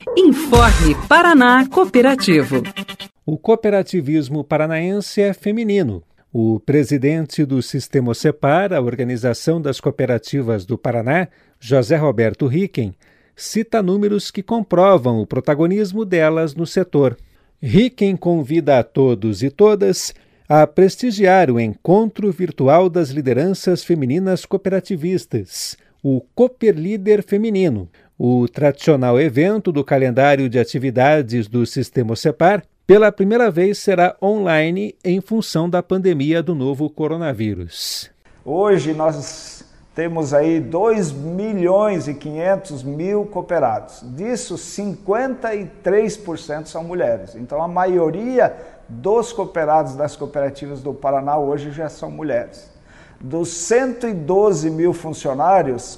Informe Paraná Cooperativo. O cooperativismo paranaense é feminino. O presidente do Sistemocepar, a Organização das Cooperativas do Paraná, José Roberto Ricken, cita números que comprovam o protagonismo delas no setor. Ricken convida a todos e todas a prestigiar o Encontro Virtual das Lideranças Femininas Cooperativistas, o Cooperlíder Feminino, o tradicional evento do calendário de atividades do Sistemocepar. Pela primeira vez será online em função da pandemia do novo coronavírus. Hoje nós temos aí 2.500.000 cooperados. Disso, 53% são mulheres. Então a maioria dos cooperados das cooperativas do Paraná hoje já são mulheres. Dos 112 mil funcionários,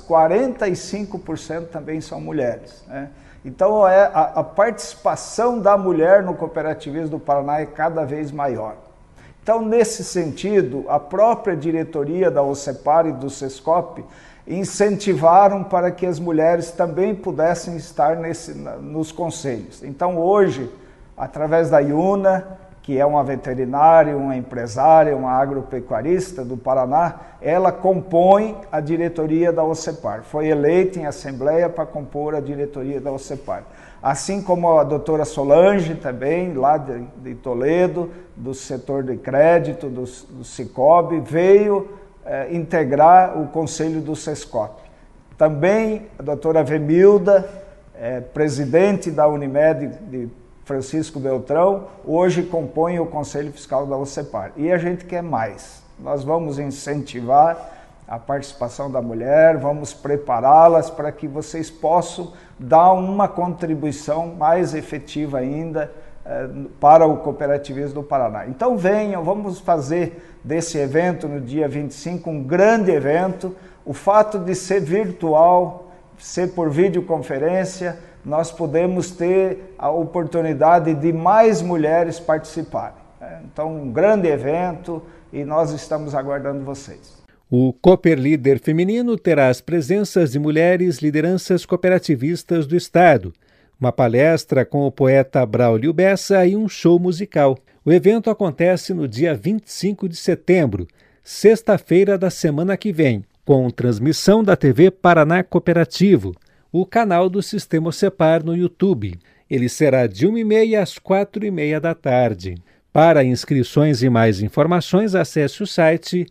45% também são mulheres, né? Então, a participação da mulher no cooperativismo do Paraná é cada vez maior. Então, nesse sentido, a própria diretoria da OCEPAR e do SESCOP incentivaram para que as mulheres também pudessem estar nos conselhos. Então, hoje, através da IUNA, que é uma veterinária, uma empresária, uma agropecuarista do Paraná, ela compõe a diretoria da OCEPAR. Foi eleita em assembleia para compor a diretoria da OCEPAR. Assim como a doutora Solange também, lá de Toledo, do setor de crédito, do Sicob, veio integrar o conselho do SESCOP. Também a doutora Vemilda, presidente da Unimed de Francisco Beltrão, hoje compõe o Conselho Fiscal da OCEPAR. E a gente quer mais. Nós vamos incentivar a participação da mulher, vamos prepará-las para que vocês possam dar uma contribuição mais efetiva ainda para o cooperativismo do Paraná. Então venham, vamos fazer desse evento no dia 25 um grande evento. O fato de ser virtual, ser por videoconferência, nós podemos ter a oportunidade de mais mulheres participarem. Então, um grande evento e nós estamos aguardando vocês. O Cooperlíder Feminino terá as presenças de mulheres lideranças cooperativistas do Estado, uma palestra com o poeta Braulio Bessa e um show musical. O evento acontece no dia 25 de setembro, sexta-feira da semana que vem, com transmissão da TV Paraná Cooperativo, o canal do Sistemocepar no YouTube. Ele será de 1h30 às 4h30 da tarde. Para inscrições e mais informações, acesse o site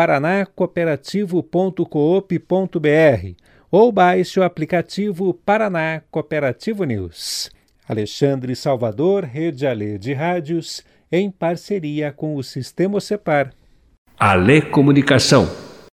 paranacooperativo.coop.br ou baixe o aplicativo Paraná Cooperativo News. Alexandre Salvador, Rede Alê de Rádios, em parceria com o Sistemocepar. Alê Comunicação.